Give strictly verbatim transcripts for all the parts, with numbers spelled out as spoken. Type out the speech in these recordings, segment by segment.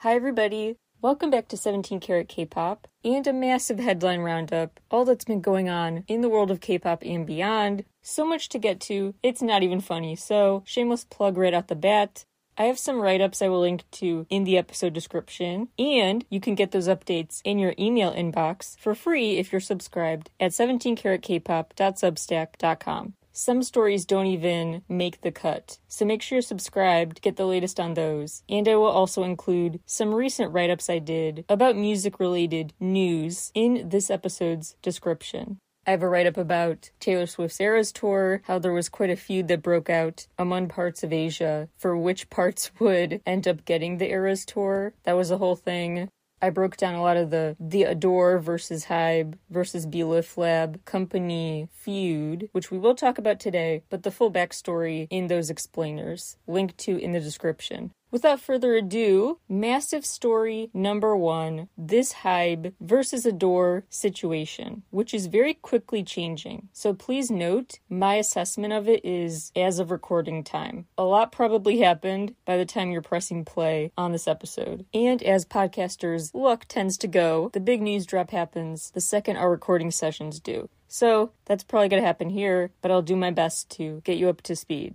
Hi everybody, welcome back to seventeen karat K-pop and a massive headline roundup, all that's been going on in the world of K-pop and beyond. So much to get to, it's not even funny, so shameless plug right out the bat. I have some write-ups I will link to in the episode description, and you can get those updates in your email inbox for free if you're subscribed at seventeen karat k pop dot substack dot com. Some stories don't even make the cut, so make sure you're subscribed to get the latest on those. And I will also include some recent write-ups I did about music-related news in this episode's description. I have a write-up about Taylor Swift's Eras Tour, how there was quite a feud that broke out among parts of Asia for which parts would end up getting the Eras Tour. That was a whole thing. I broke down a lot of the the Adore versus Hybe versus B-Lift Lab company feud, which we will talk about today, but the full backstory in those explainers, linked to in the description. Without further ado, massive story number one, this Hybe versus Adore situation, which is very quickly changing. So please note, my assessment of it is as of recording time. A lot probably happened by the time you're pressing play on this episode. And as podcasters' luck tends to go, the big news drop happens the second our recording sessions do. So that's probably going to happen here, but I'll do my best to get you up to speed.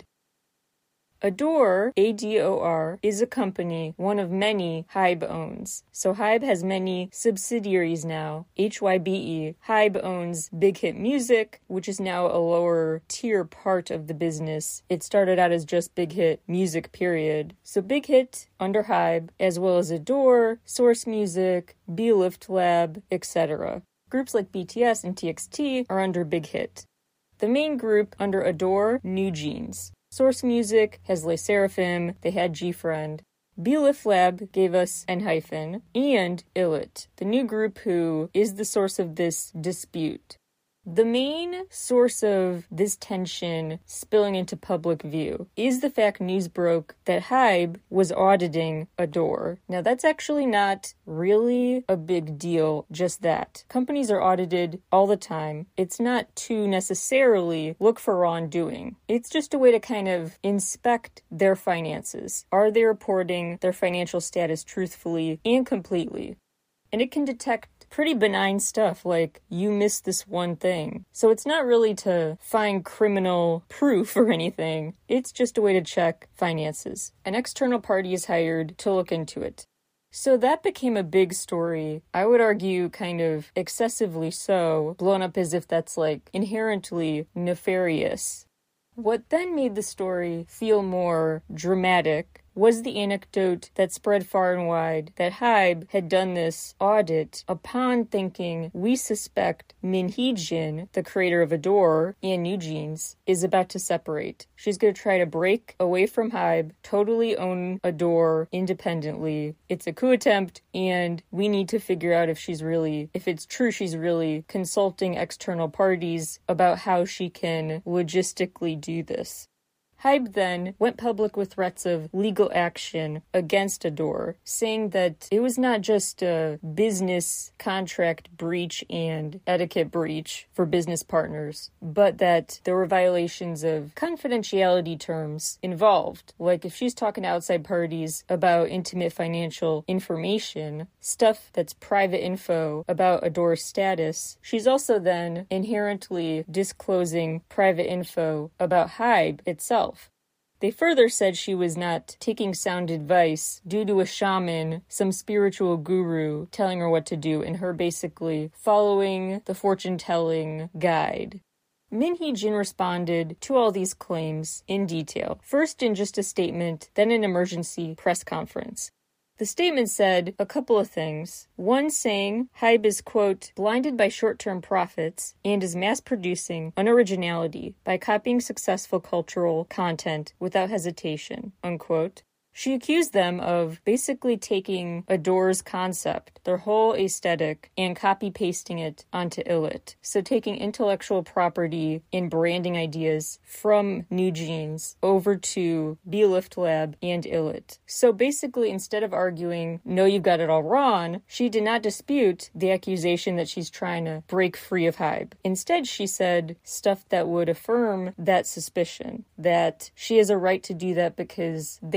Adore, A D O R, is a company one of many Hybe owns. So Hybe has many subsidiaries now. H Y B E. Hybe owns Big Hit Music, which is now a lower tier part of the business. It started out as just Big Hit Music, period. So Big Hit under Hybe, as well as Adore, Source Music, B-Lift Lab, et cetera. Groups like B T S and T X T are under Big Hit. The main group under Adore, New Jeans. Source Music has Les Seraphim, they had G-Friend. B-Lift Lab gave us Enhypen, and Illit, the new group who is the source of this dispute. The main source of this tension spilling into public view is the fact news broke that Hybe was auditing Adore. Now that's actually not really a big deal, just that. Companies are audited all the time. It's not to necessarily look for wrongdoing. It's just a way to kind of inspect their finances. Are they reporting their financial status truthfully and completely? And it can detect pretty benign stuff like you missed this one thing. So it's not really to find criminal proof or anything. It's just a way to check finances. An external party is hired to look into it. So that became a big story. I would argue kind of excessively so, blown up as if that's like inherently nefarious. What then made the story feel more dramatic was the anecdote that spread far and wide that Hybe had done this audit upon thinking we suspect Min Hee-jin, the creator of Adore and New Jeans, is about to separate. She's going to try to break away from Hybe, totally own Adore independently. It's a coup attempt, and we need to figure out if she's really, if it's true she's really consulting external parties about how she can logistically do this. Hybe then went public with threats of legal action against Adore, saying that it was not just a business contract breach and etiquette breach for business partners, but that there were violations of confidentiality terms involved. Like if she's talking to outside parties about intimate financial information, stuff that's private info about Adore's status, she's also then inherently disclosing private info about Hybe itself. They further said she was not taking sound advice due to a shaman, some spiritual guru, telling her what to do, and her basically following the fortune-telling guide. Min Hee-jin responded to all these claims in detail, first in just a statement, then an emergency press conference. The statement said a couple of things. One saying Hybe is, quote, blinded by short-term profits and is mass-producing unoriginality by copying successful cultural content without hesitation, unquote. She accused them of basically taking Adore's concept, their whole aesthetic, and copy-pasting it onto Illit. So taking intellectual property and branding ideas from New Jeans over to B-Lift Lab and Illit. So basically, instead of arguing, no, you've got it all wrong, she did not dispute the accusation that she's trying to break free of Hybe. Instead, she said stuff that would affirm that suspicion, that she has a right to do that because they stole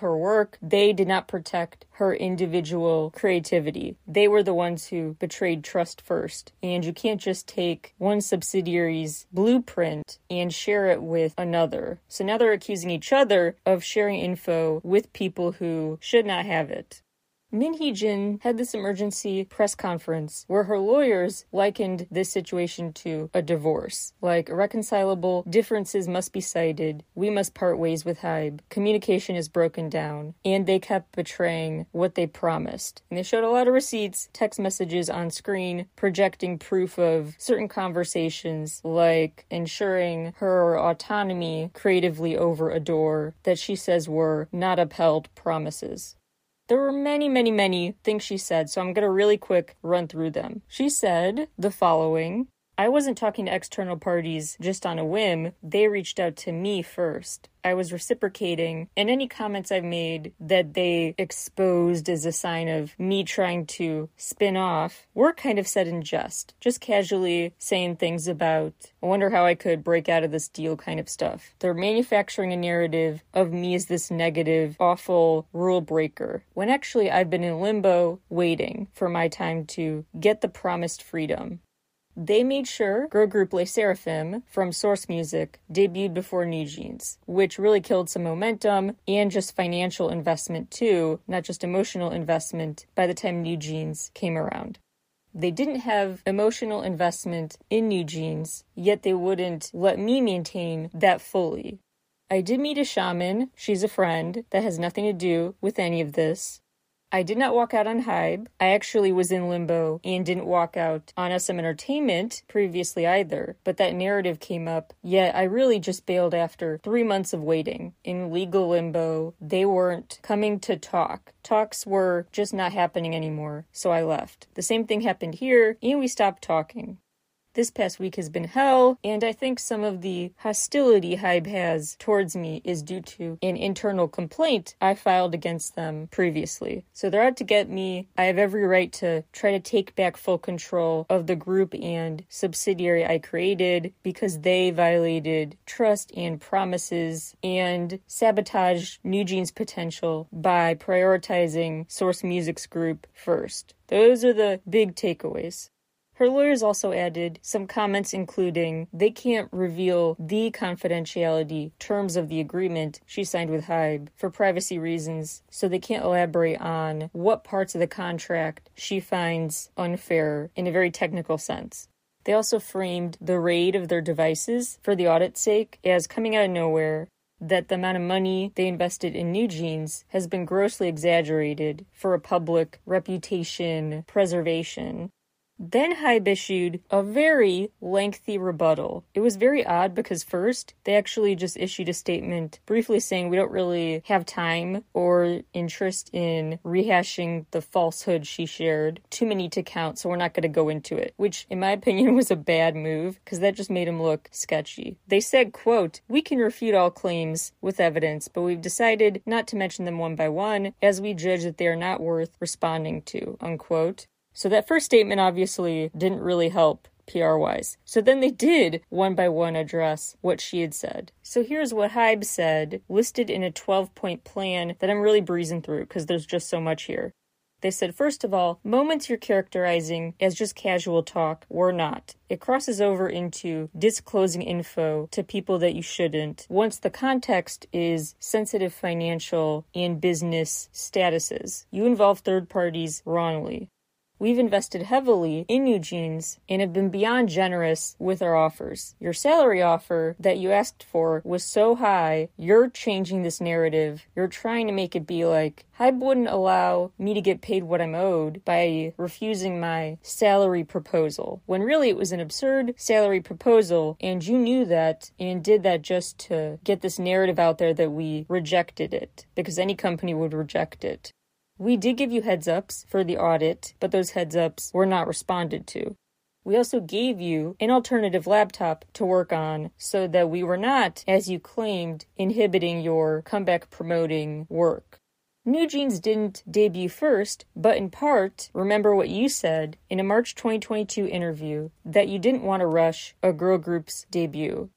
her work, they did not protect her individual creativity. They were the ones who betrayed trust first. And you can't just take one subsidiary's blueprint and share it with another. So now they're accusing each other of sharing info with people who should not have it. Min Hee-jin had this emergency press conference where her lawyers likened this situation to a divorce. Like, irreconcilable differences must be cited, we must part ways with Hybe, communication is broken down, and they kept betraying what they promised. And they showed a lot of receipts, text messages on screen, projecting proof of certain conversations, like ensuring her autonomy creatively over a door that she says were not upheld promises. There were many, many, many things she said, so I'm going to really quick run through them. She said the following: I wasn't talking to external parties just on a whim. They reached out to me first. I was reciprocating, and any comments I've made that they exposed as a sign of me trying to spin off were kind of said in jest, just casually saying things about, I wonder how I could break out of this deal kind of stuff. They're manufacturing a narrative of me as this negative, awful rule breaker, when actually I've been in limbo waiting for my time to get the promised freedom. They made sure girl group Les Seraphim from Source Music debuted before New Jeans, which really killed some momentum and just financial investment too, not just emotional investment, by the time New Jeans came around. They didn't have emotional investment in New Jeans, yet they wouldn't let me maintain that fully. I did meet a shaman, she's a friend, that has nothing to do with any of this. I did not walk out on Hybe. I actually was in limbo and didn't walk out on S M Entertainment previously either, but that narrative came up, yet I really just bailed after three months of waiting. In legal limbo, they weren't coming to talk. Talks were just not happening anymore, so I left. The same thing happened here, and we stopped talking. This past week has been hell, and I think some of the hostility Hybe has towards me is due to an internal complaint I filed against them previously. So they're out to get me. I have every right to try to take back full control of the group and subsidiary I created because they violated trust and promises and sabotaged New Jeans' potential by prioritizing Source Music's group first. Those are the big takeaways. Her lawyers also added some comments including they can't reveal the confidentiality terms of the agreement she signed with Hybe for privacy reasons, so they can't elaborate on what parts of the contract she finds unfair in a very technical sense. They also framed the raid of their devices for the audit's sake as coming out of nowhere, that the amount of money they invested in New Jeans has been grossly exaggerated for a public reputation preservation. Then Hybe issued a very lengthy rebuttal. It was very odd because first, they actually just issued a statement briefly saying we don't really have time or interest in rehashing the falsehood she shared. Too many to count, so we're not going to go into it. Which, in my opinion, was a bad move because that just made him look sketchy. They said, quote, we can refute all claims with evidence, but we've decided not to mention them one by one as we judge that they are not worth responding to, unquote. So that first statement obviously didn't really help P R-wise. So then they did one by one address what she had said. So here's what Hybe said, listed in a twelve-point plan that I'm really breezing through because there's just so much here. They said, first of all, moments you're characterizing as just casual talk were not. It crosses over into disclosing info to people that you shouldn't once the context is sensitive financial and business statuses. You involve third parties wrongly. We've invested heavily in New Jeans and have been beyond generous with our offers. Your salary offer that you asked for was so high, you're changing this narrative. You're trying to make it be like, Hybe wouldn't allow me to get paid what I'm owed by refusing my salary proposal, when really it was an absurd salary proposal, and you knew that and did that just to get this narrative out there that we rejected it, because any company would reject it. We did give you heads-ups for the audit, but those heads-ups were not responded to. We also gave you an alternative laptop to work on so that we were not, as you claimed, inhibiting your comeback promoting work. New Jeans didn't debut first, but in part, remember what you said in a March twenty twenty-two interview, that you didn't want to rush a girl group's debut.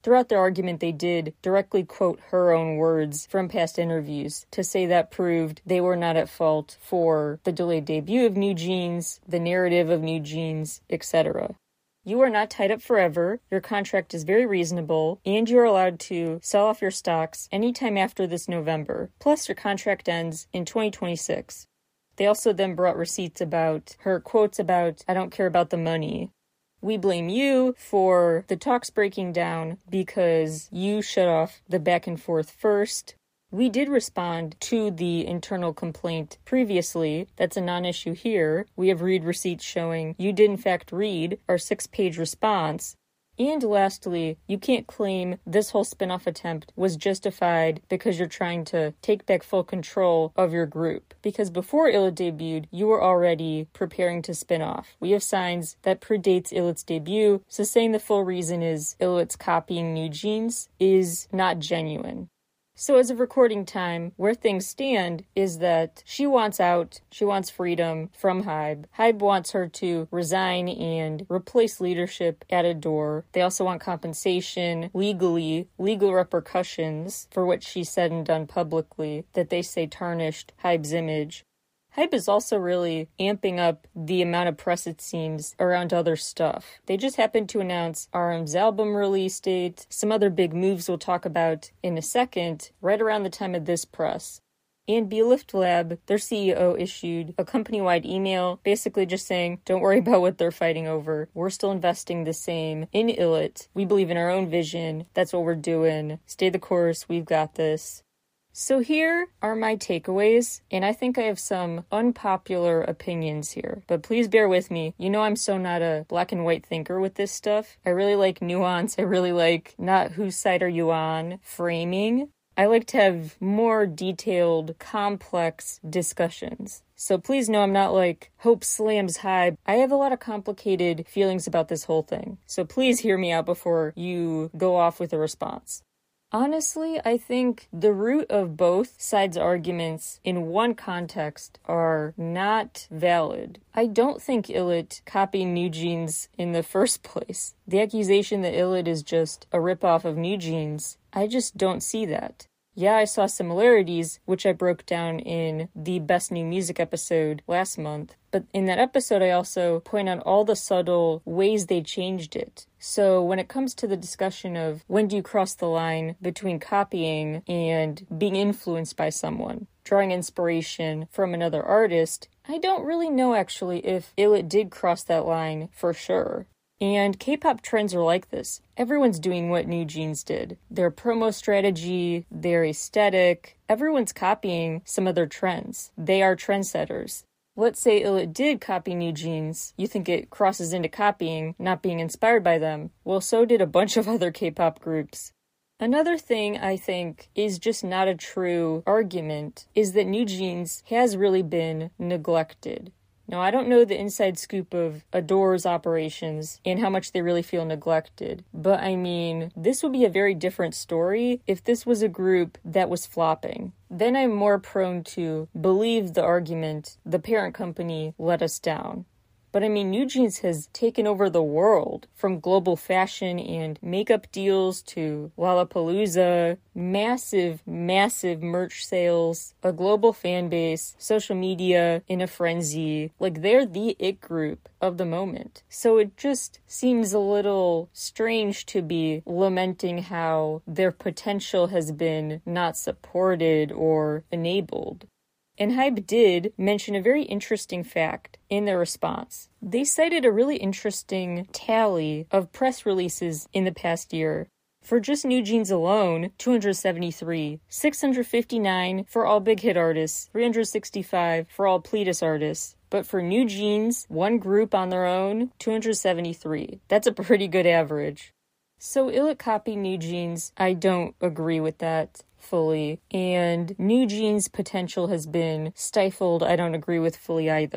Throughout their argument, they did directly quote her own words from past interviews to say that proved they were not at fault for the delayed debut of New Jeans, the narrative of New Jeans, et cetera. You are not tied up forever, your contract is very reasonable, and you are allowed to sell off your stocks anytime after this November. Plus, your contract ends in twenty twenty-six. They also then brought receipts about her quotes about, I don't care about the money. We blame you for the talks breaking down because you shut off the back and forth first. We did respond to the internal complaint previously. That's a non-issue here. We have read receipts showing you did in fact read our six-page response. And lastly, you can't claim this whole spin-off attempt was justified because you're trying to take back full control of your group. Because before Illit debuted, you were already preparing to spin off. We have signs that predates Illit's debut, so saying the full reason is Illit's copying New Jeans is not genuine. So as of recording time, where things stand is that she wants out, she wants freedom from Hybe. Hybe wants her to resign and replace leadership at Adore. They also want compensation, legally, legal repercussions for what she said and done publicly that they say tarnished Hybe's image. Hybe is also really amping up the amount of press, it seems, around other stuff. They just happened to announce R M's album release date, some other big moves we'll talk about in a second, right around the time of this press. And Belift Lab, their C E O, issued a company-wide email basically just saying, don't worry about what they're fighting over. We're still investing the same in Illit. We believe in our own vision. That's what we're doing. Stay the course. We've got this. So here are my takeaways, and I think I have some unpopular opinions here, but please bear with me. You know I'm so not a black and white thinker with this stuff. I really like nuance. I really like not whose side are you on framing. I like to have more detailed, complex discussions. So please know I'm not like Hope slams Hybe. I have a lot of complicated feelings about this whole thing. So please hear me out before you go off with a response. Honestly, I think the root of both sides' arguments in one context are not valid. I don't think Illit copied New Jeans in the first place. The accusation that Illit is just a ripoff of New Jeans, I just don't see that. Yeah, I saw similarities, which I broke down in the Best New Music episode last month. But in that episode, I also point out all the subtle ways they changed it. So when it comes to the discussion of when do you cross the line between copying and being influenced by someone, drawing inspiration from another artist, I don't really know actually if Illit did cross that line for sure. And K-pop trends are like this. Everyone's doing what New Jeans did. Their promo strategy, their aesthetic, everyone's copying some of their trends. They are trendsetters. Let's say Illit did copy New Jeans. You think it crosses into copying, not being inspired by them. Well, so did a bunch of other K-pop groups. Another thing I think is just not a true argument is that New Jeans has really been neglected. Now, I don't know the inside scoop of Adore's operations and how much they really feel neglected, but I mean, this would be a very different story if this was a group that was flopping. Then I'm more prone to believe the argument, the parent company let us down. But I mean, New Jeans has taken over the world, from global fashion and makeup deals to Lollapalooza, massive, massive merch sales, a global fan base, social media in a frenzy. Like, they're the it group of the moment. So it just seems a little strange to be lamenting how their potential has been not supported or enabled. And Hybe did mention a very interesting fact in their response. They cited a really interesting tally of press releases in the past year. For just New Jeans alone, two hundred seventy-three, six hundred fifty-nine for all big hit artists, three hundred sixty-five for all Pledis artists. But for New Jeans, one group on their own, two hundred seventy-three. That's a pretty good average. So Illit copied New Jeans. I don't agree with that fully. And New Jeans' potential has been stifled. I don't agree with fully either.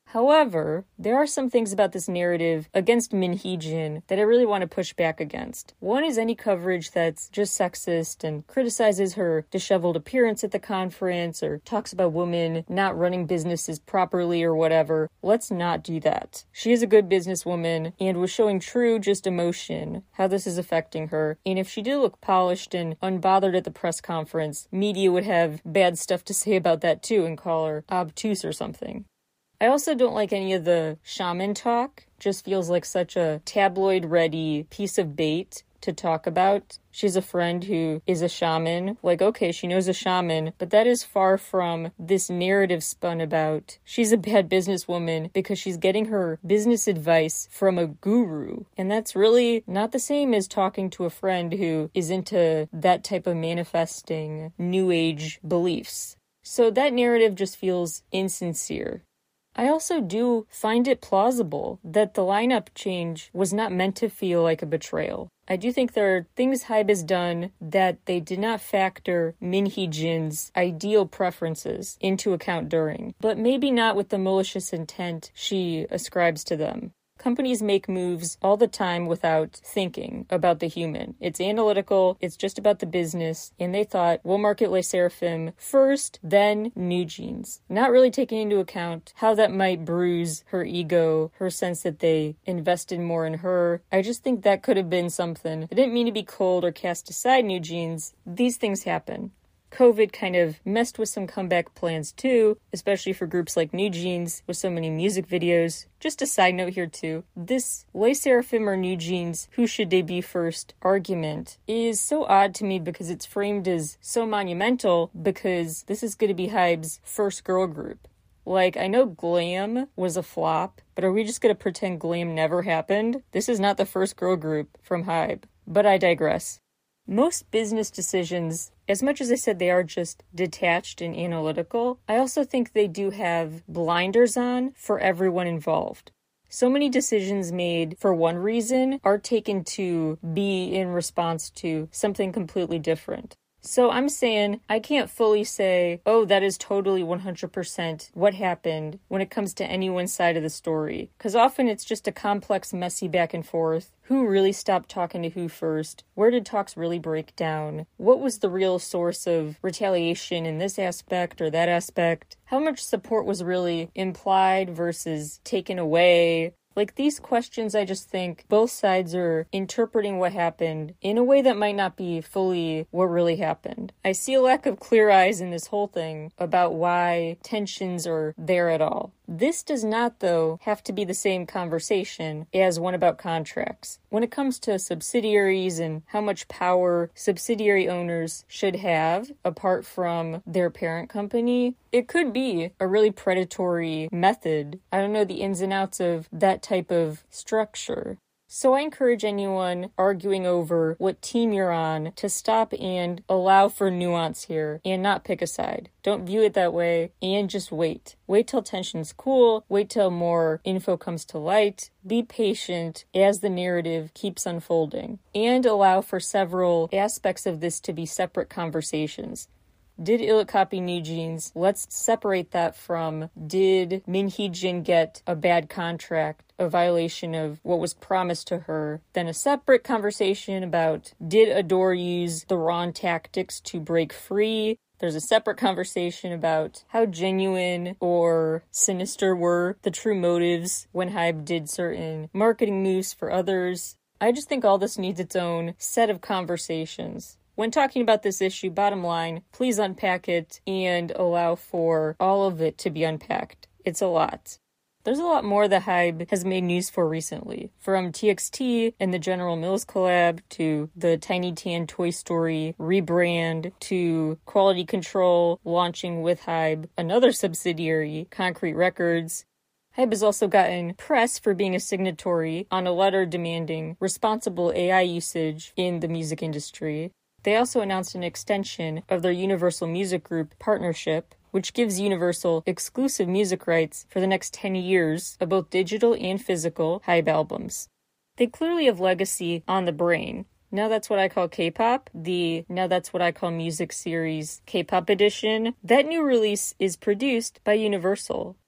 However, there are some things about this narrative against Min Hee-jin that I really want to push back against. One is any coverage that's just sexist and criticizes her disheveled appearance at the conference or talks about women not running businesses properly or whatever. Let's not do that. She is a good businesswoman and was showing true just emotion, how this is affecting her. And if she did look polished and unbothered at the press conference, media would have bad stuff to say about that too and call her obtuse or something. I also don't like any of the shaman talk. Just feels like such a tabloid-ready piece of bait to talk about. She's a friend who is a shaman. Like, okay, she knows a shaman, but that is far from this narrative spun about she's a bad businesswoman because she's getting her business advice from a guru. And that's really not the same as talking to a friend who is into that type of manifesting new age beliefs. So that narrative just feels insincere. I also do find it plausible that the lineup change was not meant to feel like a betrayal. I do think there are things Hybe has done that they did not factor Min Hee-jin's ideal preferences into account during, but maybe not with the malicious intent she ascribes to them. Companies make moves all the time without thinking about the human. It's analytical, it's just about the business, and they thought, we'll market Les Seraphim first, then New Jeans. Not really taking into account how that might bruise her ego, her sense that they invested more in her. I just think that could have been something. I didn't mean to be cold or cast aside New Jeans. These things happen. COVID kind of messed with some comeback plans too, especially for groups like New Jeans with so many music videos. Just a side note here too, this Les Seraphim or New Jeans, who should they be first argument is so odd to me because it's framed as so monumental because this is going to be Hybe's first girl group. Like, I know Glam was a flop, but are we just going to pretend Glam never happened? This is not the first girl group from Hybe, but I digress. Most business decisions, as much as I said they are just detached and analytical, I also think they do have blinders on for everyone involved. So many decisions made for one reason are taken to be in response to something completely different. So I'm saying I can't fully say, oh, that is totally one hundred percent what happened when it comes to any one side of the story. Because often it's just a complex, messy back and forth. Who really stopped talking to who first? Where did talks really break down? What was the real source of retaliation in this aspect or that aspect? How much support was really implied versus taken away? Like, these questions, I just think both sides are interpreting what happened in a way that might not be fully what really happened. I see a lack of clear eyes in this whole thing about why tensions are there at all. This does not, though, have to be the same conversation as one about contracts. When it comes to subsidiaries and how much power subsidiary owners should have apart from their parent company, it could be a really predatory method. I don't know the ins and outs of that type of structure. So I encourage anyone arguing over what team you're on to stop and allow for nuance here and not pick a side. Don't view it that way and just wait. Wait till tension's cool. Wait till more info comes to light. Be patient as the narrative keeps unfolding and allow for several aspects of this to be separate conversations. Did Illit copy New Jeans? Let's separate that from, did Min Hee-jin get a bad contract, a violation of what was promised to her? Then a separate conversation about, did Adore use the wrong tactics to break free? There's a separate conversation about how genuine or sinister were the true motives when Hybe did certain marketing moves for others. I just think all this needs its own set of conversations. When talking about this issue, bottom line, please unpack it and allow for all of it to be unpacked. It's a lot. There's a lot more that Hybe has made news for recently. From T X T and the General Mills collab, to the Tiny Tan Toy Story rebrand, to Quality Control launching with Hybe, another subsidiary, Concrete Records. Hybe has also gotten press for being a signatory on a letter demanding responsible A I usage in the music industry. They also announced an extension of their Universal Music Group partnership, which gives Universal exclusive music rights for the next ten years of both digital and physical Hybe albums. They clearly have legacy on the brain. Now That's What I Call K-Pop, the Now That's What I Call Music series K-Pop edition, that new release is produced by Universal.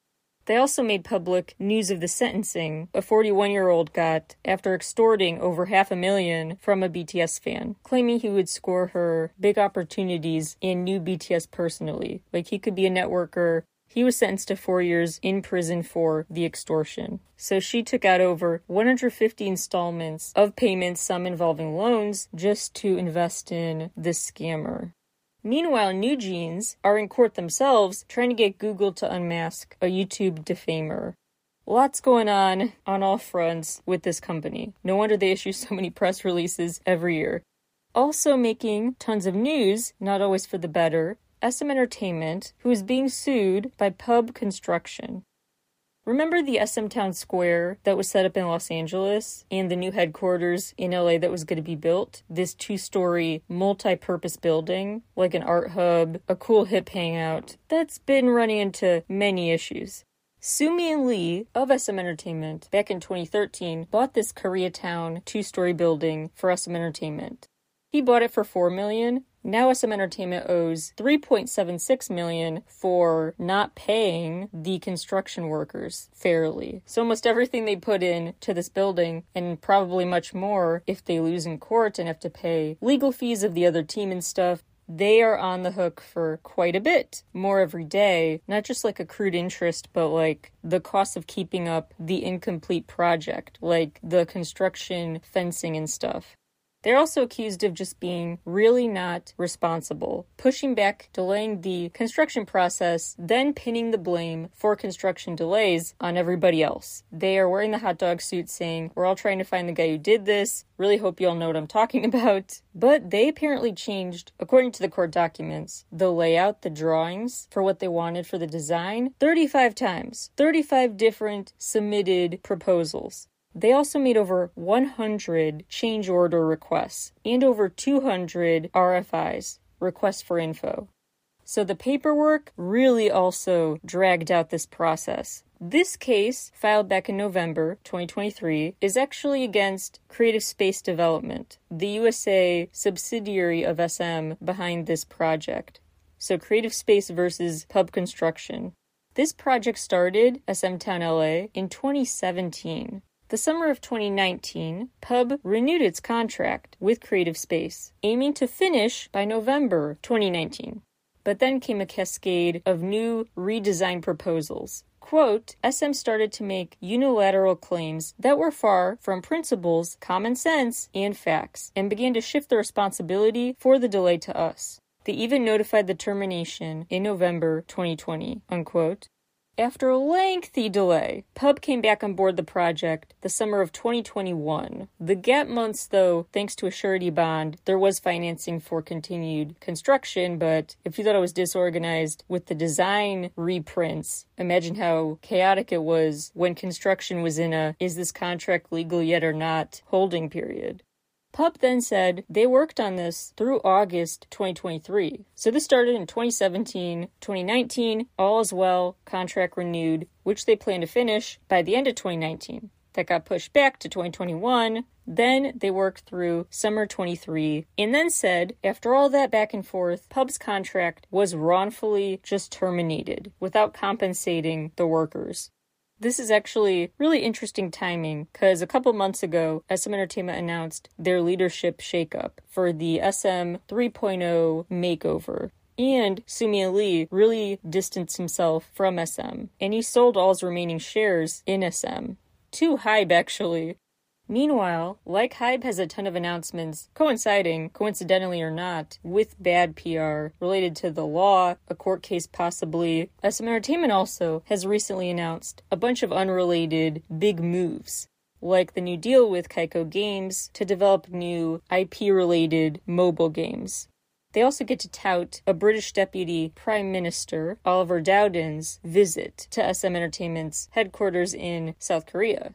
They also made public news of the sentencing a forty-one-year-old got after extorting over half a million from a B T S fan, claiming he would score her big opportunities and knew B T S personally. Like, he could be a networker. He was sentenced to four years in prison for the extortion. So she took out over one hundred fifty installments of payments, some involving loans, just to invest in this scammer. Meanwhile, NewJeans are in court themselves trying to get Google to unmask a YouTube defamer. Lots going on on all fronts with this company. No wonder they issue so many press releases every year. Also making tons of news, not always for the better, S M Entertainment, who is being sued by Pub Construction. Remember the S M Town Square that was set up in Los Angeles and the new headquarters in L A that was going to be built? This two-story multi-purpose building, like an art hub, a cool hip hangout, that's been running into many issues. Soo-mi Lee of S M Entertainment, back in twenty thirteen, bought this Koreatown two-story building for S M Entertainment. He bought it for four million dollars. Now S M Entertainment owes three point seven six million dollars for not paying the construction workers fairly. So almost everything they put in to this building, and probably much more if they lose in court and have to pay legal fees of the other team and stuff, they are on the hook for quite a bit more every day. Not just like accrued interest, but like the cost of keeping up the incomplete project, like the construction, fencing and stuff. They're also accused of just being really not responsible, pushing back, delaying the construction process, then pinning the blame for construction delays on everybody else. They are wearing the hot dog suit saying, we're all trying to find the guy who did this. Really hope you all know what I'm talking about. But they apparently changed, according to the court documents, the layout, the drawings for what they wanted for the design thirty-five times. thirty-five different submitted proposals. They also made over one hundred change order requests and over two hundred R F Is, requests for info. So the paperwork really also dragged out this process. This case, filed back in November twenty twenty-three, is actually against Creative Space Development, the U S A subsidiary of S M behind this project. So Creative Space versus Pub Construction. This project started, S M Town L A, in twenty seventeen. The summer of twenty nineteen, Pub renewed its contract with Creative Space, aiming to finish by November twenty nineteen. But then came a cascade of new redesign proposals. Quote, S M started to make unilateral claims that were far from principles, common sense, and facts, and began to shift the responsibility for the delay to us. They even notified the termination in November twenty twenty, unquote. After a lengthy delay, Pub came back on board the project the summer of twenty twenty-one. The gap months, though, thanks to a surety bond, there was financing for continued construction, but if you thought it was disorganized with the design reprints, imagine how chaotic it was when construction was in a is this contract legal yet or not holding period. Pub then said they worked on this through August twenty twenty-three. So this started in twenty seventeen, twenty nineteen, all is well, contract renewed, which they plan to finish by the end of twenty nineteen. That got pushed back to twenty twenty-one. Then they worked through summer twenty-three, and then said, after all that back and forth, Pub's contract was wrongfully just terminated without compensating the workers. This is actually really interesting timing because a couple months ago, S M Entertainment announced their leadership shakeup for the S M three point oh makeover. And Soo-mi Lee really distanced himself from S M, and he sold all his remaining shares in S M. To Hybe, actually. Meanwhile, like Hybe has a ton of announcements coinciding, coincidentally or not, with bad P R related to the law, a court case possibly. S M Entertainment also has recently announced a bunch of unrelated big moves, like the new deal with Kaiko Games to develop new I P-related mobile games. They also get to tout a British Deputy Prime Minister, Oliver Dowden's, visit to S M Entertainment's headquarters in South Korea.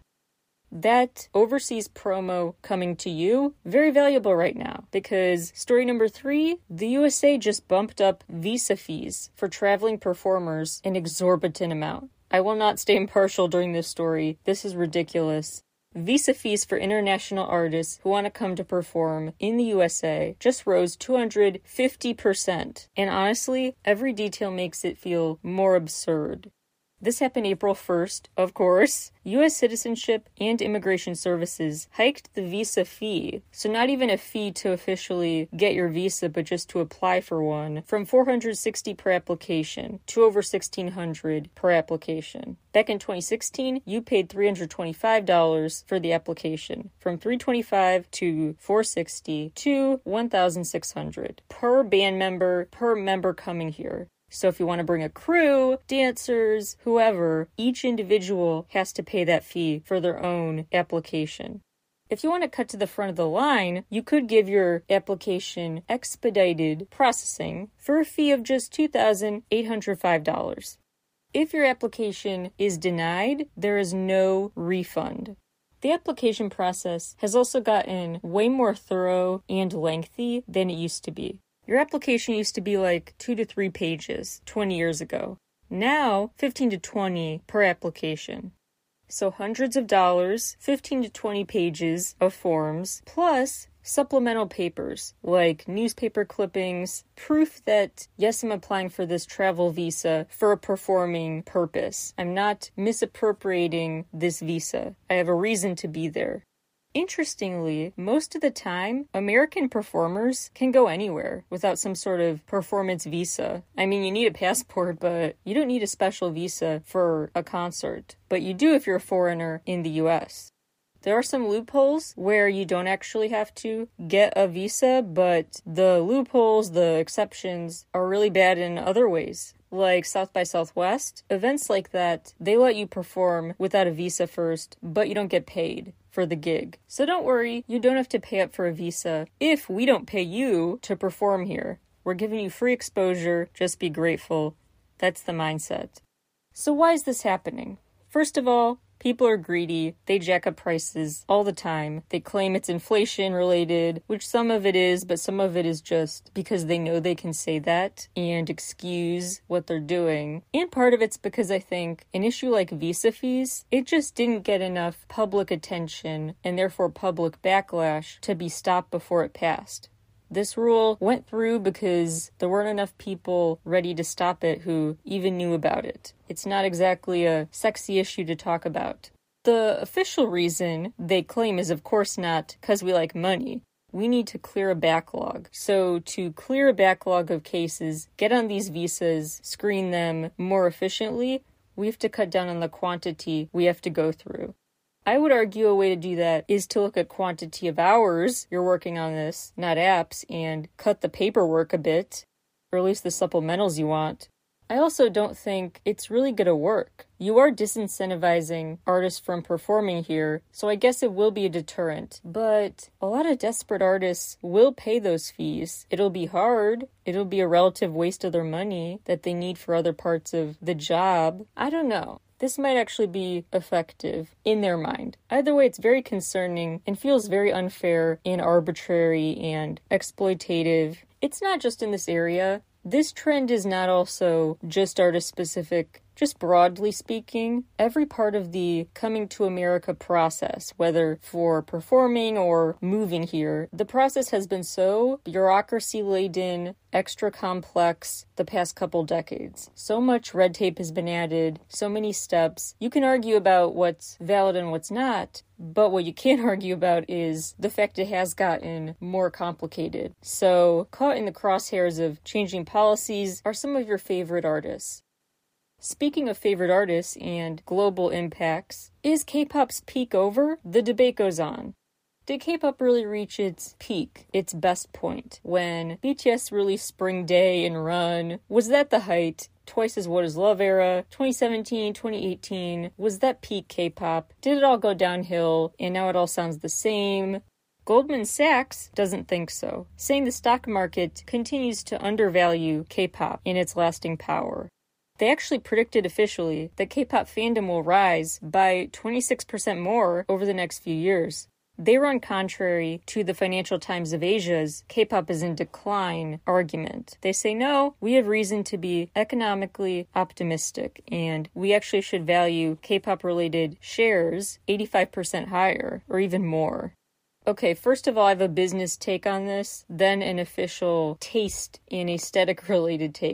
That overseas promo coming to you, very valuable right now, because story number three, the U S A just bumped up visa fees for traveling performers an exorbitant amount. I will not stay impartial during this story. This is ridiculous. Visa fees for international artists who want to come to perform in the U S A just rose two hundred fifty percent. And honestly, every detail makes it feel more absurd. This happened April first, of course. U S Citizenship and Immigration Services hiked the visa fee, so not even a fee to officially get your visa, but just to apply for one, from four hundred sixty dollars per application to over sixteen hundred dollars per application. Back in twenty sixteen, you paid three hundred twenty-five dollars for the application, from three hundred twenty-five dollars to four hundred sixty dollars to one thousand six hundred dollars per band member, per member coming here. So if you want to bring a crew, dancers, whoever, each individual has to pay that fee for their own application. If you want to cut to the front of the line, you could give your application expedited processing for a fee of just two thousand eight hundred five dollars. If your application is denied, there is no refund. The application process has also gotten way more thorough and lengthy than it used to be. Your application used to be like two to three pages twenty years ago. Now, fifteen to twenty per application. So hundreds of dollars, fifteen to twenty pages of forms, plus supplemental papers like newspaper clippings, proof that, yes, I'm applying for this travel visa for a performing purpose. I'm not misappropriating this visa. I have a reason to be there. Interestingly, most of the time, American performers can go anywhere without some sort of performance visa. I mean, you need a passport, but you don't need a special visa for a concert. But you do if you're a foreigner in the U S. There are some loopholes where you don't actually have to get a visa, but the loopholes, the exceptions, are really bad in other ways. Like South by Southwest, events like that, they let you perform without a visa first, but you don't get paid for the gig. So don't worry, you don't have to pay up for a visa if we don't pay you to perform here. We're giving you free exposure, just be grateful. That's the mindset. So why is this happening? First of all, people are greedy. They jack up prices all the time. They claim it's inflation related, which some of it is, but some of it is just because they know they can say that and excuse what they're doing. And part of it's because I think an issue like visa fees, it just didn't get enough public attention and therefore public backlash to be stopped before it passed. This rule went through because there weren't enough people ready to stop it who even knew about it. It's not exactly a sexy issue to talk about. The official reason they claim is of course not because we like money. We need to clear a backlog. So to clear a backlog of cases, get on these visas, screen them more efficiently, we have to cut down on the quantity we have to go through. I would argue a way to do that is to look at quantity of hours you're working on this, not apps, and cut the paperwork a bit, or at least the supplementals you want. I also don't think it's really going to work. You are disincentivizing artists from performing here, so I guess it will be a deterrent. But a lot of desperate artists will pay those fees. It'll be hard. It'll be a relative waste of their money that they need for other parts of the job. I don't know. This might actually be effective in their mind. Either way, it's very concerning and feels very unfair and arbitrary and exploitative. It's not just in this area. This trend is not also just artist-specific. Just broadly speaking, every part of the coming to America process, whether for performing or moving here, the process has been so bureaucracy-laden, extra complex the past couple decades. So much red tape has been added, so many steps. You can argue about what's valid and what's not, but what you can't argue about is the fact it has gotten more complicated. So, caught in the crosshairs of changing policies are some of your favorite artists. Speaking of favorite artists and global impacts, is K-pop's peak over? The debate goes on. Did K-pop really reach its peak, its best point, when B T S released Spring Day and Run? Was that the height? Twice as What Is Love era? twenty seventeen, twenty eighteen? Was that peak K-pop? Did it all go downhill and now it all sounds the same? Goldman Sachs doesn't think so, saying the stock market continues to undervalue K-pop in its lasting power. They actually predicted officially that K-pop fandom will rise by twenty-six percent more over the next few years. They run contrary to the Financial Times of Asia's K-pop is in decline argument. They say, no, we have reason to be economically optimistic, and we actually should value K-pop related shares eighty-five percent higher, or even more. Okay, first of all, I have a business take on this, then an official taste and aesthetic related take.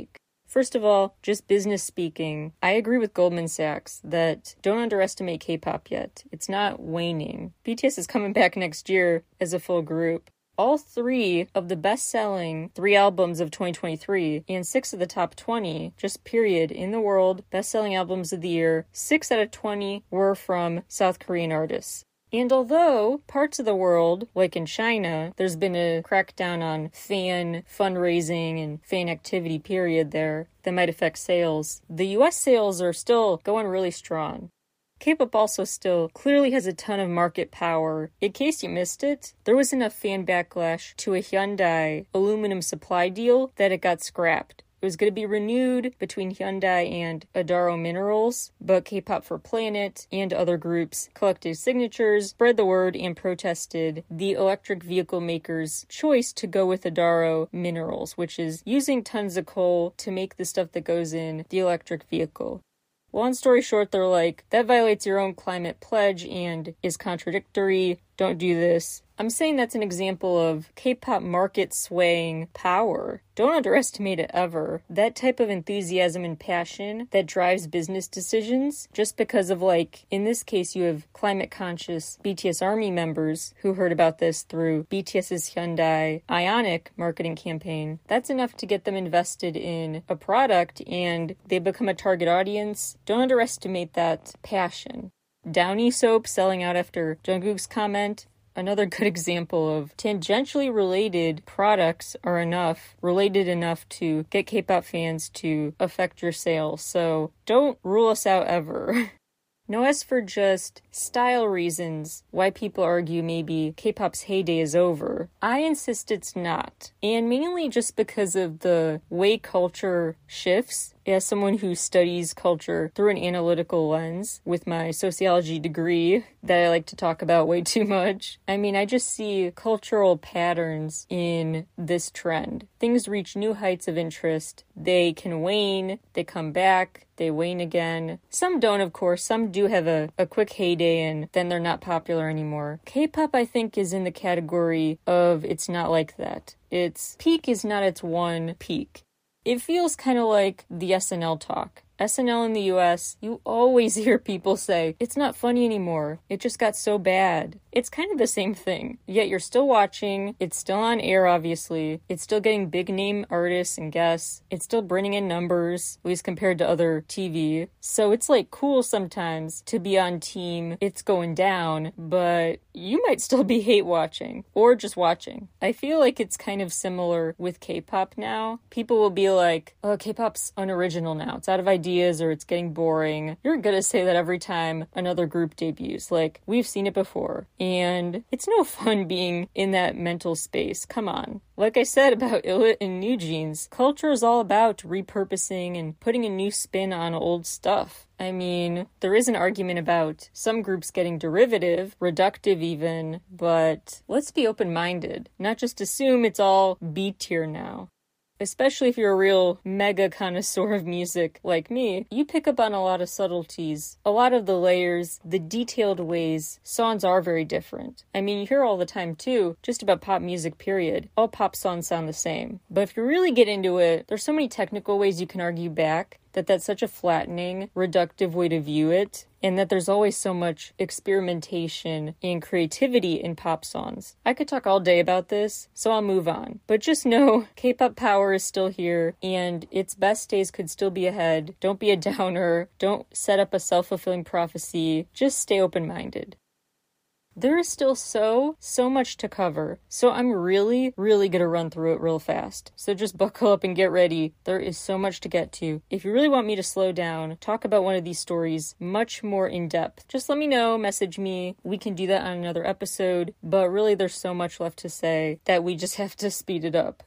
First of all, just business speaking, I agree with Goldman Sachs that don't underestimate K-pop yet. It's not waning. B T S is coming back next year as a full group. All three of the best-selling three albums of twenty twenty-three and six of the top twenty, just period, in the world, best-selling albums of the year, six out of twenty were from South Korean artists. And although parts of the world, like in China, there's been a crackdown on fan fundraising and fan activity period there that might affect sales, the U S sales are still going really strong. K-pop also still clearly has a ton of market power. In case you missed it, there was enough fan backlash to a Hyundai aluminum supply deal that it got scrapped. It was going to be renewed between Hyundai and Adaro Minerals, but K-pop for Planet and other groups collected signatures, spread the word, and protested the electric vehicle maker's choice to go with Adaro Minerals, which is using tons of coal to make the stuff that goes in the electric vehicle. Long story short, they're like, that violates your own climate pledge and is contradictory. Don't do this. I'm saying that's an example of K-pop market swaying power. Don't underestimate it ever. That type of enthusiasm and passion that drives business decisions, just because of, like, in this case, you have climate conscious B T S ARMY members who heard about this through BTS's Hyundai Ioniq marketing campaign. That's enough to get them invested in a product and they become a target audience. Don't underestimate that passion. Downy soap selling out after Jungkook's comment. Another good example of tangentially related products are enough, related enough to get K-pop fans to affect your sales. So don't rule us out ever. Now, as for just style reasons why people argue maybe K-pop's heyday is over, I insist it's not. And mainly just because of the way culture shifts. As someone who studies culture through an analytical lens with my sociology degree that I like to talk about way too much, I mean, I just see cultural patterns in this trend. Things reach new heights of interest. They can wane, they come back, they wane again. Some don't, of course. Some do have a, a quick heyday and then they're not popular anymore. K-pop, I think, is in the category of it's not like that. Its peak is not its one peak. It feels kind of like the S N L talk. S N L in the U S, you always hear people say, it's not funny anymore. It just got so bad. It's kind of the same thing. Yet you're still watching. It's still on air, obviously. It's still getting big name artists and guests. It's still bringing in numbers, at least compared to other T V. So it's like cool sometimes to be on team. It's going down, but you might still be hate watching or just watching. I feel like it's kind of similar with K-pop now. People will be like, oh, K-pop's unoriginal now. It's out of ideas or it's getting boring. You're gonna say that every time another group debuts. Like, we've seen it before. And it's no fun being in that mental space. Come on. Like I said about Illit and New Jeans, culture is all about repurposing and putting a new spin on old stuff. I mean, there is an argument about some groups getting derivative, reductive even, but let's be open-minded. Not just assume it's all B-tier now. Especially if you're a real mega connoisseur of music like me, you pick up on a lot of subtleties, a lot of the layers, the detailed ways songs are very different. I mean, you hear all the time too, just about pop music period. All pop songs sound the same. But if you really get into it, there's so many technical ways you can argue back that that's such a flattening, reductive way to view it, and that there's always so much experimentation and creativity in pop songs. I could talk all day about this, so I'll move on. But just know, K-pop power is still here, and its best days could still be ahead. Don't be a downer. Don't set up a self-fulfilling prophecy. Just stay open-minded. There is still so, so much to cover, so I'm really, really gonna run through it real fast. So just buckle up and get ready. There is so much to get to. If you really want me to slow down, talk about one of these stories much more in depth, just let me know, message me. We can do that on another episode, but really there's so much left to say that we just have to speed it up.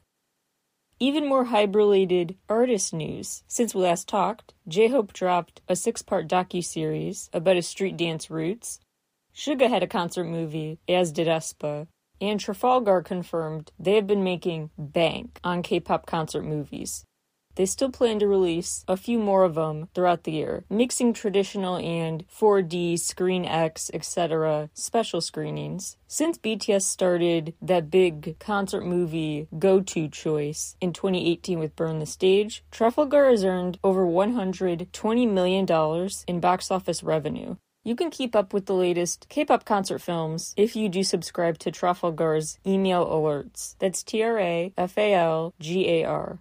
Even more hype-related artist news. Since we last talked, J-Hope dropped a six-part docuseries about his street dance roots. Suga had a concert movie, as did aespa, and Trafalgar confirmed they have been making bank on K-pop concert movies. They still plan to release a few more of them throughout the year, mixing traditional and four D, Screen X, et cetera special screenings. Since B T S started that big concert movie go-to choice in twenty eighteen with Burn the Stage, Trafalgar has earned over one hundred twenty million dollars in box office revenue. You can keep up with the latest K-pop concert films if you do subscribe to Trafalgar's email alerts. That's T R A F A L G A R.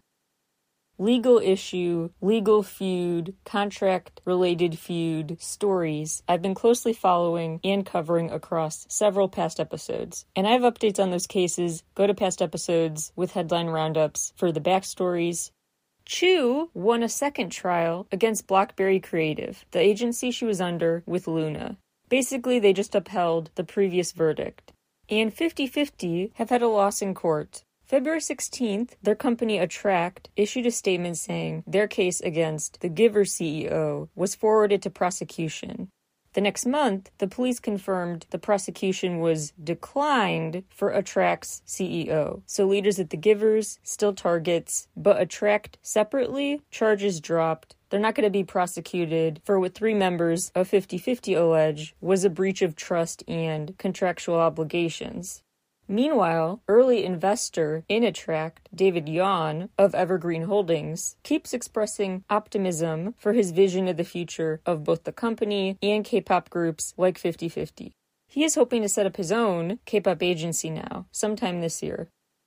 Legal issue, legal feud, contract-related feud, stories I've been closely following and covering across several past episodes. And I have updates on those cases. Go to past episodes with headline roundups for the backstories. Chu won a second trial against Blockberry Creative, the agency she was under with Luna. Basically, they just upheld the previous verdict. And fifty fifty have had a loss in court. February sixteenth, their company Attract issued a statement saying their case against the Giver C E O was forwarded to prosecution. The next month, the police confirmed the prosecution was declined for Attract's C E O. So leaders at the Givers still targets, but Attract separately, charges dropped. They're not going to be prosecuted for what three members of fifty fifty allege was a breach of trust and contractual obligations. Meanwhile, early investor in Attract, David Yawn of Evergreen Holdings, keeps expressing optimism for his vision of the future of both the company and K-pop groups like fifty fifty. He is hoping to set up his own K-pop agency now, sometime this year.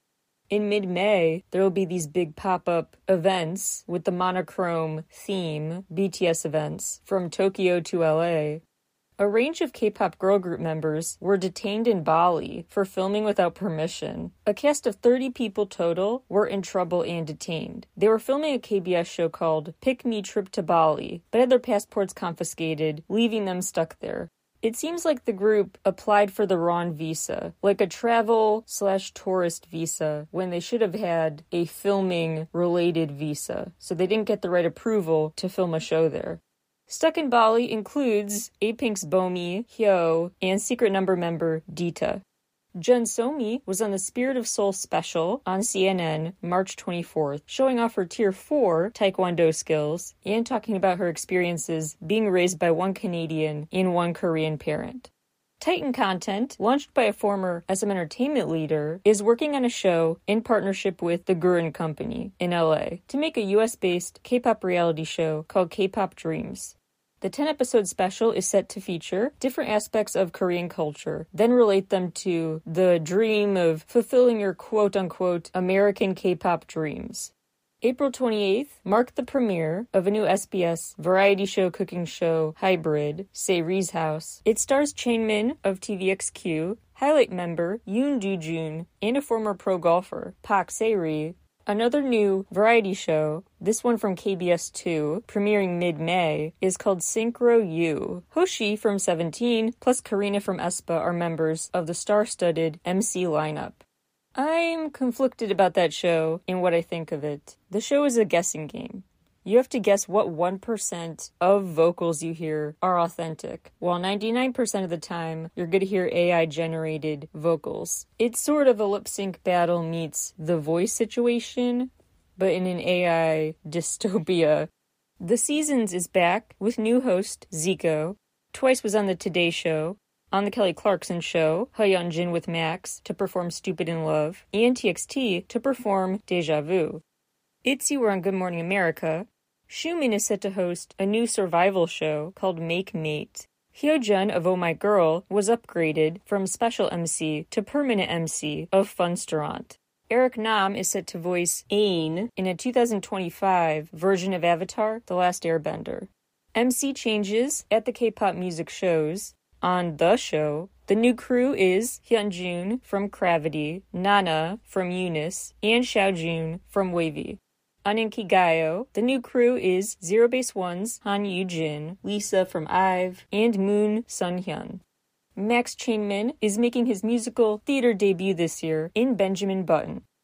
In mid-May, there will be these big pop-up events with the monochrome theme, B T S events, from Tokyo to L A. A range of K-pop girl group members were detained in Bali for filming without permission. A cast of thirty people total were in trouble and detained. They were filming a K B S show called Pick Me Trip to Bali, but had their passports confiscated, leaving them stuck there. It seems like the group applied for the wrong visa, like a travel slash tourist visa, when they should have had a filming-related visa, so they didn't get the right approval to film a show there. Stuck in Bali includes A Pink's Bomi, Hyo, and Secret Number member Dita. Jun Somi was on the Spirit of Seoul special on C N N March twenty-fourth, showing off her Tier four Taekwondo skills and talking about her experiences being raised by one Canadian and one Korean parent. Titan Content, launched by a former S M Entertainment leader, is working on a show in partnership with The Gurren Company in L A to make a U S-based K-pop reality show called K-Pop Dreams. The ten-episode special is set to feature different aspects of Korean culture, then relate them to the dream of fulfilling your quote-unquote American K-pop dreams. April twenty-eighth marked the premiere of a new S B S variety show cooking show hybrid, Sae-Ri's House. It stars Chainmin of T V X Q, highlight member Yoon Do-jun, and a former pro golfer, Park Se-ri. Another new variety show, this one from K B S two, premiering mid-May, is called Synchro U. Hoshi from Seventeen plus Karina from aespa are members of the star-studded M C lineup. I'm conflicted about that show and what I think of it. The show is a guessing game. You have to guess what one percent of vocals you hear are authentic, while ninety-nine percent of the time you're going to hear A I-generated vocals. It's sort of a lip-sync battle meets The Voice situation, but in an A I dystopia. The Seasons is back with new host Zico. Twice was on the Today Show. On the Kelly Clarkson Show, Hyunjin with Max to perform Stupid in Love, and T X T to perform Deja Vu. ITZY were on Good Morning America. Xiumin is set to host a new survival show called Make Mate. Hyojun of Oh My Girl was upgraded from special M C to permanent M C of Funsterant. Eric Nam is set to voice Aang in a two thousand twenty-five version of Avatar: The Last Airbender. M C changes at the K-pop music shows. On the show, the new crew is Hyunjun from Gravity, Nana from Eunice, and Xiaojun from Wavy. On Inkigayo, the new crew is Zero Base One's Han Yoo-jin, Lisa from IVE, and Moon Sun-hyun. Max Chainmin is making his musical theater debut this year in Benjamin Button.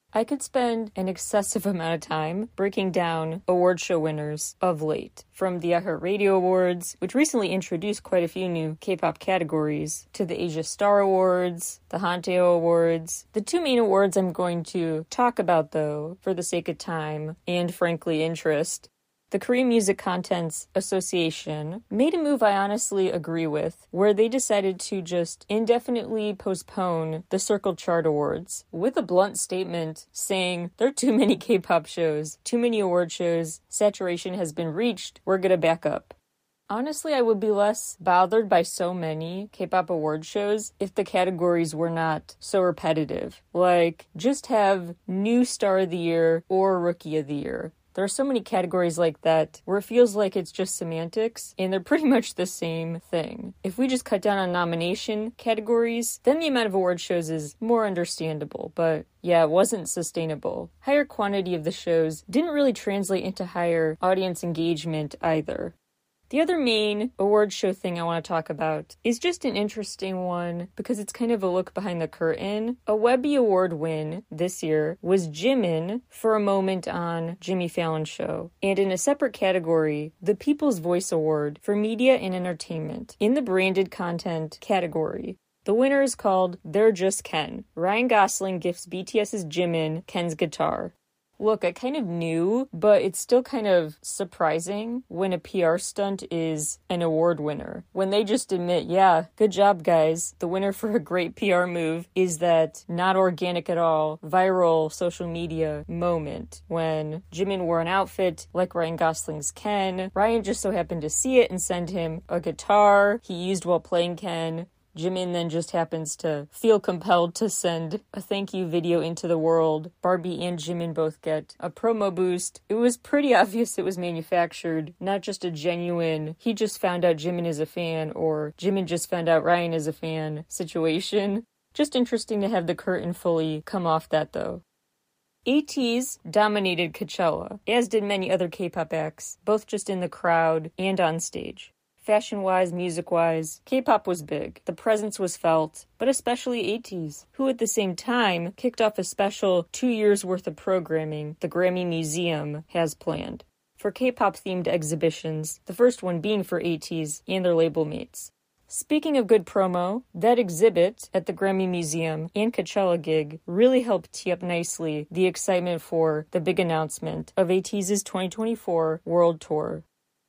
I could spend an excessive amount of time breaking down award show winners of late, from the iHeartRadio Awards, which recently introduced quite a few new K-pop categories, to the Asia Star Awards, the Hanteo Awards. The two main awards I'm going to talk about, though, for the sake of time and, frankly, interest, the Korean Music Contents Association made a move I honestly agree with, where they decided to just indefinitely postpone the Circle Chart Awards with a blunt statement saying there are too many K-pop shows, too many award shows, saturation has been reached, we're gonna back up. Honestly, I would be less bothered by so many K-pop award shows if the categories were not so repetitive. Like, just have New Star of the Year or Rookie of the Year. There are so many categories like that where it feels like it's just semantics and they're pretty much the same thing. If we just cut down on nomination categories, then the amount of award shows is more understandable, but yeah, it wasn't sustainable. Higher quantity of the shows didn't really translate into higher audience engagement either. The other main award show thing I want to talk about is just an interesting one because it's kind of a look behind the curtain. A Webby Award win this year was Jimin for a moment on Jimmy Fallon's show. And in a separate category, the People's Voice Award for Media and Entertainment in the branded content category. The winner is called They're Just Ken. Ryan Gosling gifts BTS's Jimin Ken's guitar. Look, I kind of knew, but it's still kind of surprising when a P R stunt is an award winner. When they just admit, yeah, good job, guys. The winner for a great P R move is that not organic at all, viral social media moment when Jimin wore an outfit like Ryan Gosling's Ken. Ryan just so happened to see it and send him a guitar he used while playing Ken. Jimin then just happens to feel compelled to send a thank you video into the world. Barbie and Jimin both get a promo boost. It was pretty obvious it was manufactured, not just a genuine, he just found out Jimin is a fan, or Jimin just found out Ryan is a fan situation. Just interesting to have the curtain fully come off that, though. ATEEZ dominated Coachella, as did many other K-pop acts, both just in the crowd and on stage. Fashion-wise, music-wise, K-pop was big. The presence was felt, but especially ATEEZ, who at the same time kicked off a special two years worth of programming the Grammy Museum has planned for K-pop themed exhibitions, the first one being for ATEEZ and their label mates. Speaking of good promo, that exhibit at the Grammy Museum and Coachella gig really helped tee up nicely the excitement for the big announcement of ATEEZ's twenty twenty-four World Tour.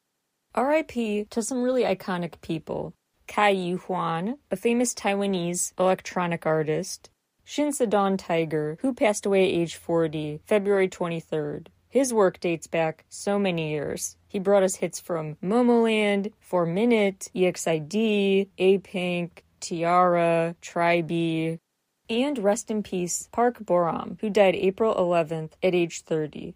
R I P to some really iconic people. Kai Yu-hwan, a famous Taiwanese electronic artist. Shin Se-dawn Tiger, who passed away at age forty, February twenty-third. His work dates back so many years. He brought us hits from Momoland, four minute, E X I D, A-Pink, Tiara, Tribe, and rest in peace, Park Bo-ram, who died April eleventh at age thirty.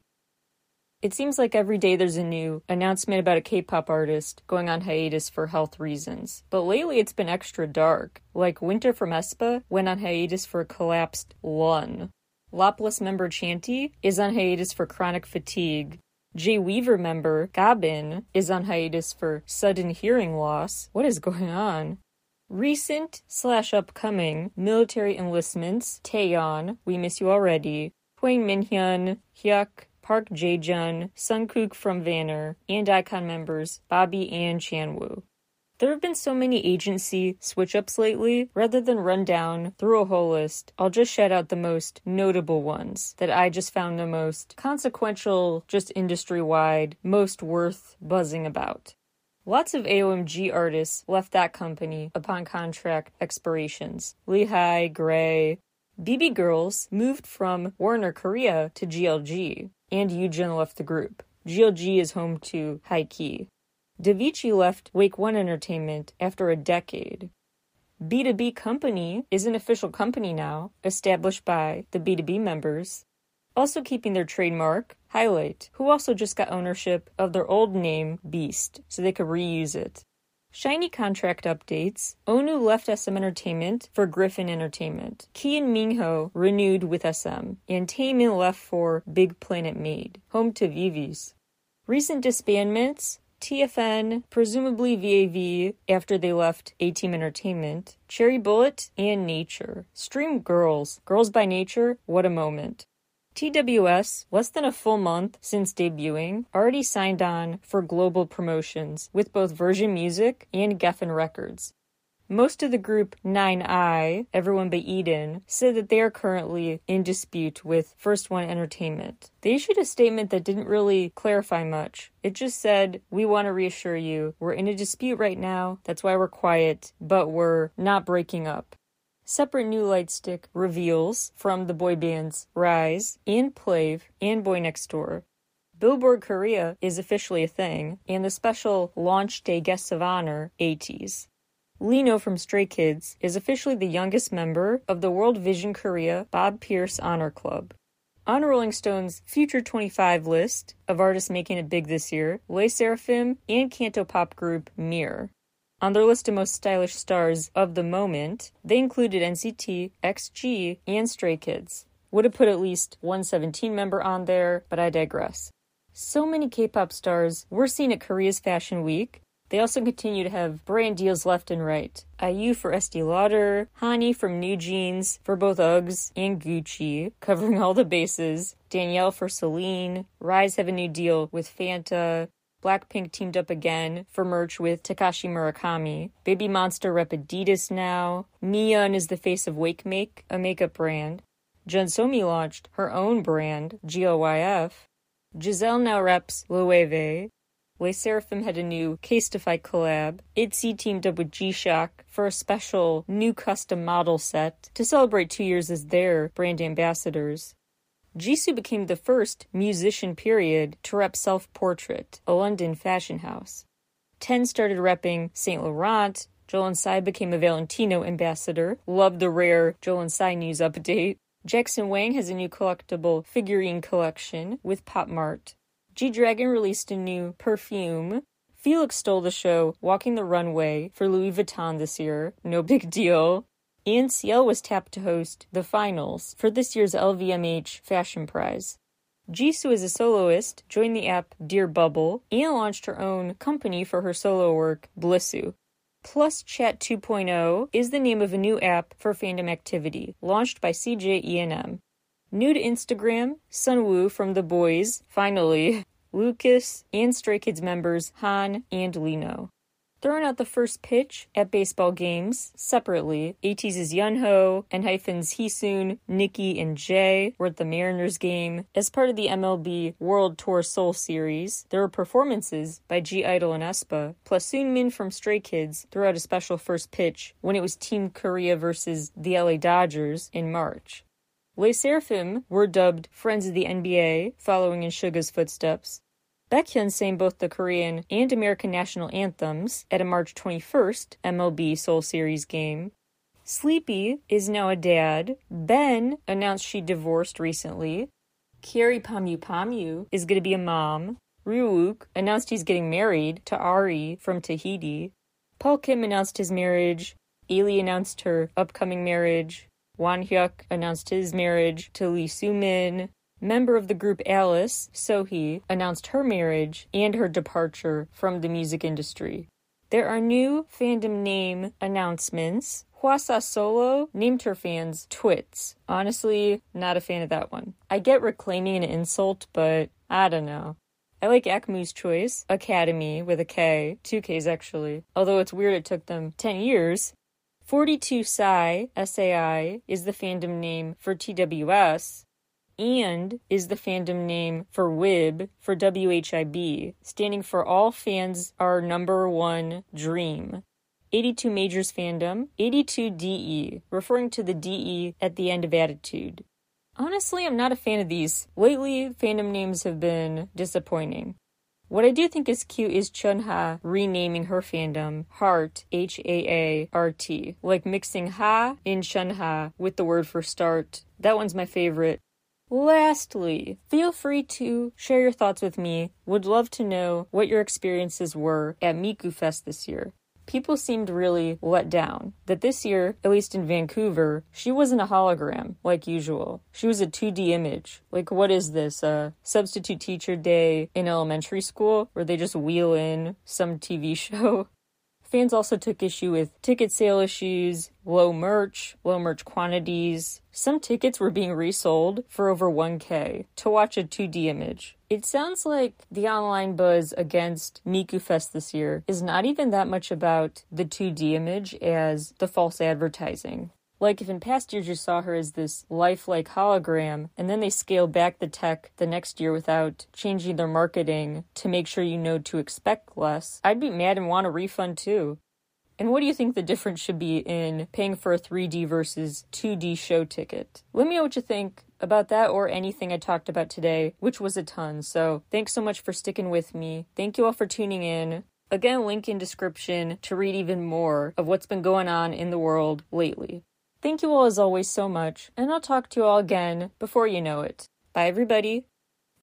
It seems like every day there's a new announcement about a K-pop artist going on hiatus for health reasons. But lately it's been extra dark. Like Winter from aespa went on hiatus for a collapsed lung. Lopless member Chanty is on hiatus for chronic fatigue. Jay Weaver member Gabin is on hiatus for sudden hearing loss. What is going on? Recent slash upcoming military enlistments: Taeyeon, We Miss You Already, Hwang Min-hyun, Hyuk, Park Jae-jun, Sunkook from Vanner, and Icon members Bobby and Chanwoo. There have been so many agency switch-ups lately, rather than run down through a whole list, I'll just shout out the most notable ones that I just found the most consequential, just industry-wide, most worth buzzing about. Lots of A O M G artists left that company upon contract expirations. Lehigh, Gray. B B Girls moved from Warner Korea to G L G. And Yoojin left the group. G L G is home to High-Key. Davichi left Wake One Entertainment after a decade. B two B Company is an official company now, established by the B two B members. Also keeping their trademark, Highlight, who also just got ownership of their old name, Beast, so they could reuse it. Shiny contract updates. Onu left S M Entertainment for Griffin Entertainment. Key and Minho renewed with S M. And Taemin left for Big Planet Made, home to Vivi's. Recent disbandments. T F N, presumably V A V after they left A-Team Entertainment. Cherry Bullet and Nature. Stream Girls. Girls by Nature, what a moment. T W S, less than a full month since debuting, already signed on for global promotions with both Virgin Music and Geffen Records. Most of the group nine I, Everyone But Eden, said that they are currently in dispute with First One Entertainment. They issued a statement that didn't really clarify much. It just said, "We want to reassure you, we're in a dispute right now, that's why we're quiet, but we're not breaking up." Separate new Lightstick reveals from the boy bands Rise, and Plave, and Boy Next Door. Billboard Korea is officially a thing, and the special launch day guests of honor, ATEEZ. Lino from Stray Kids is officially the youngest member of the World Vision Korea Bob Pierce Honor Club. On Rolling Stone's Future twenty-five list of artists making it big this year, LE SSERAFIM and Cantopop group Mirror. On their list of most stylish stars of the moment, they included N C T, X G, and Stray Kids. Would have put at least one seventeen member on there, but I digress. So many K-pop stars we're seeing at Korea's Fashion Week. They also continue to have brand deals left and right. I U for Estee Lauder, Hani from New Jeans for both Uggs and Gucci, covering all the bases. Danielle for Celine. Rise have a new deal with Fanta. Blackpink teamed up again for merch with Takashi Murakami. Baby Monster rep Adidas now. Miyeon is the face of Wake Make, a makeup brand. Junsomi launched her own brand, G O Y F. Giselle now reps Loewe. LE SSERAFIM had a new Casetify collab. ITZY teamed up with G-Shock for a special new custom model set to celebrate two years as their brand ambassadors. Jisoo became the first musician period to rep Self-Portrait, a London fashion house. Ten started repping Saint Laurent. Jolensai became a Valentino ambassador. Love the rare Jolensai news update. Jackson Wang has a new collectible figurine collection with Pop Mart. G-Dragon released a new perfume. Felix stole the show Walking the Runway for Louis Vuitton this year. No big deal. And Ciel was tapped to host the finals for this year's L V M H Fashion Prize. Jisoo as a soloist joined the app Dear Bubble and launched her own company for her solo work, Blissu. Plus Chat two point oh is the name of a new app for fandom activity, launched by C J E and M. New to Instagram, Sunwoo from The Boys, finally, Lucas, and Stray Kids members Han and Lino. Throwing out the first pitch at baseball games separately, ATEEZ's Yunho, ENHYPEN's Heesoon, Nikki, and Jae were at the Mariners game. As part of the M L B World Tour Seoul Series, there were performances by G-Idol and aespa, plus Soonmin from Stray Kids threw out a special first pitch when it was Team Korea versus the L A Dodgers in March. LE SSERAFIM were dubbed Friends of the N B A, following in Suga's footsteps. Baekhyun sang both the Korean and American national anthems at a March twenty-first M L B Seoul Series game. Sleepy is now a dad. Ben announced she divorced recently. Kyary Pamyu Pamyu is going to be a mom. Ryuk announced he's getting married to Ari from Tahiti. Paul Kim announced his marriage. Ailey announced her upcoming marriage. Won Hyuk announced his marriage to Lee Soo-min. Member of the group Alice, Sohee, announced her marriage and her departure from the music industry. There are new fandom name announcements. Hwasa Solo named her fans Twits. Honestly, not a fan of that one. I get reclaiming an insult, but I don't know. I like Akmu's choice, Academy with a K, two Ks actually, although it's weird it took them ten years. forty-two Sai, S A I, is the fandom name for T W S. And is the fandom name for W I B for W H I B, standing for All Fans Are Number One Dream. eighty-two Majors fandom, eighty-two D E, referring to the D E at the end of Attitude. Honestly, I'm not a fan of these. Lately, fandom names have been disappointing. What I do think is cute is Chunha renaming her fandom Heart, H A A R T, like mixing Ha in Chunha with the word for start. That one's my favorite. Lastly, feel free to share your thoughts with me. Would love to know what your experiences were at Miku Fest this year. People seemed really let down that this year, at least in Vancouver, she wasn't a hologram like usual. She was a two D image. Like, what is this, uh, substitute teacher day in elementary school where they just wheel in some T V show? Fans also took issue with ticket sale issues, low merch, low merch quantities. Some tickets were being resold for over one K to watch a two D image. It sounds like the online buzz against Miku Fest this year is not even that much about the two D image as the false advertising. Like if in past years you saw her as this lifelike hologram, and then they scaled back the tech the next year without changing their marketing to make sure you know to expect less, I'd be mad and want a refund too. And what do you think the difference should be in paying for a three D versus two D show ticket? Let me know what you think about that or anything I talked about today, which was a ton. So thanks so much for sticking with me. Thank you all for tuning in. Again, link in description to read even more of what's been going on in the world lately. Thank you all as always so much, and I'll talk to you all again before you know it. Bye everybody.